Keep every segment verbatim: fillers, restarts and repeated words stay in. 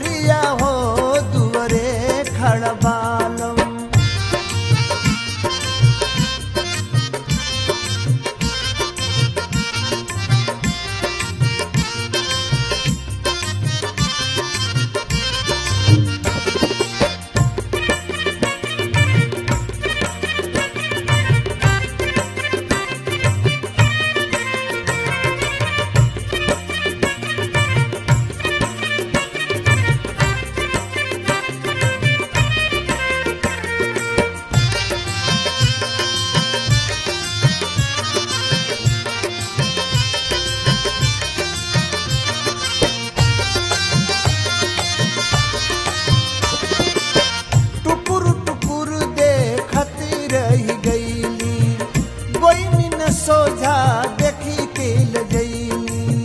वरिया हो दुवरे खड़बालम। सोझा देखी के लजैली,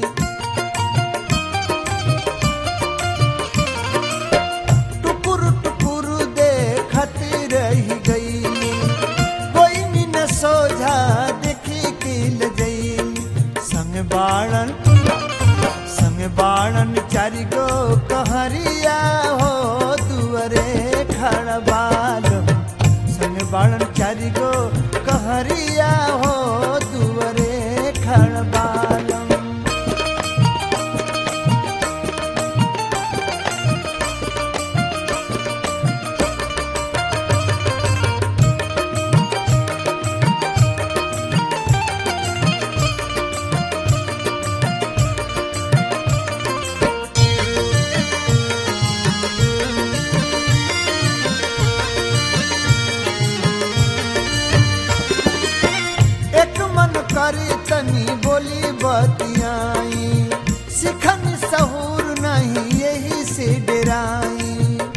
टुकुर टुकुर देखत रही गईली, कोई न सोझा देखी के लजैली। संग बाणन संग बाणन चारि गो कहरिया हो दुवरे खड़बालम। संग बाणन चारि गो कहरिया हो दुवरे खड़बालम। करी तनी बोली बतियाई, सिखन सहूर नहीं यही से डराई।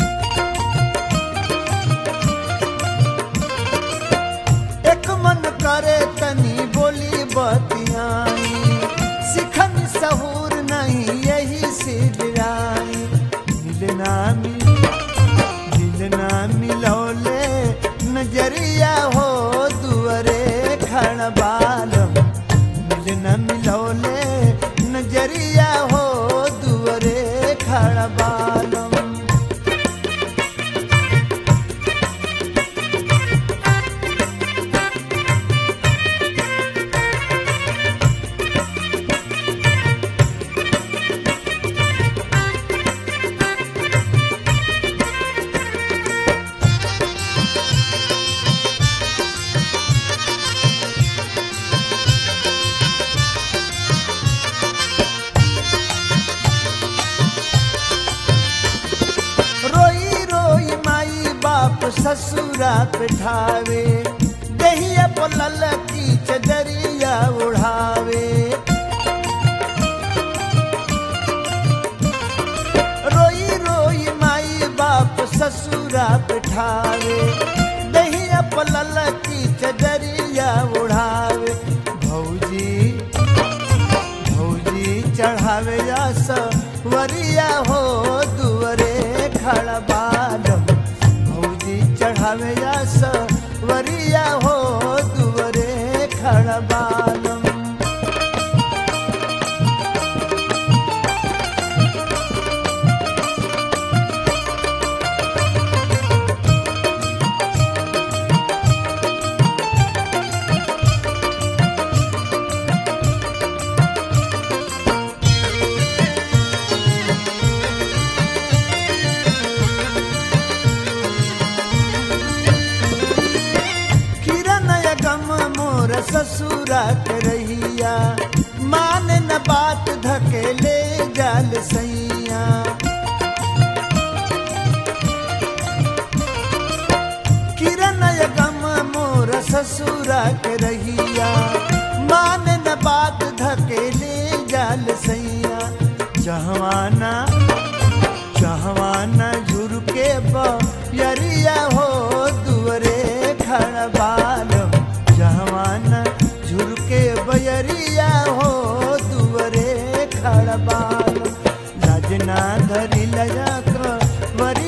एक मन करे तनी बोली बतियाई, सिखन सहूर नहीं यही से डराई। मिलना मिल मिलना मिलौले नजरिया हो दुवरे खड़बालम। मिलना मिलौले नजरिया हो दुवरे खड़बालम। ससुरा पिठावे दहिया पलल की चदरिया उड़ावे। रोई रोई माई बाप ससुरा पिठावे दहिया पलल की चदरिया उड़ावे। भौजी भौजी चढ़ावे आस वरिया हो दुवरे खड़बालम। चढ़ावे आस वरिया हो दुवरे खड़बालम। ससुरा के रहिया मान न बात धकेले जाल सैया। किरण गम मोर ससुरा के रहिया मान न बात धकेले जाल सैया। जहवाना जहवाना झुरके बरिया हो दुवरे खड़बालम। जहवाना झुरके बयरिया हो दुवरे खड़बालम। लाजना धरी लया वरी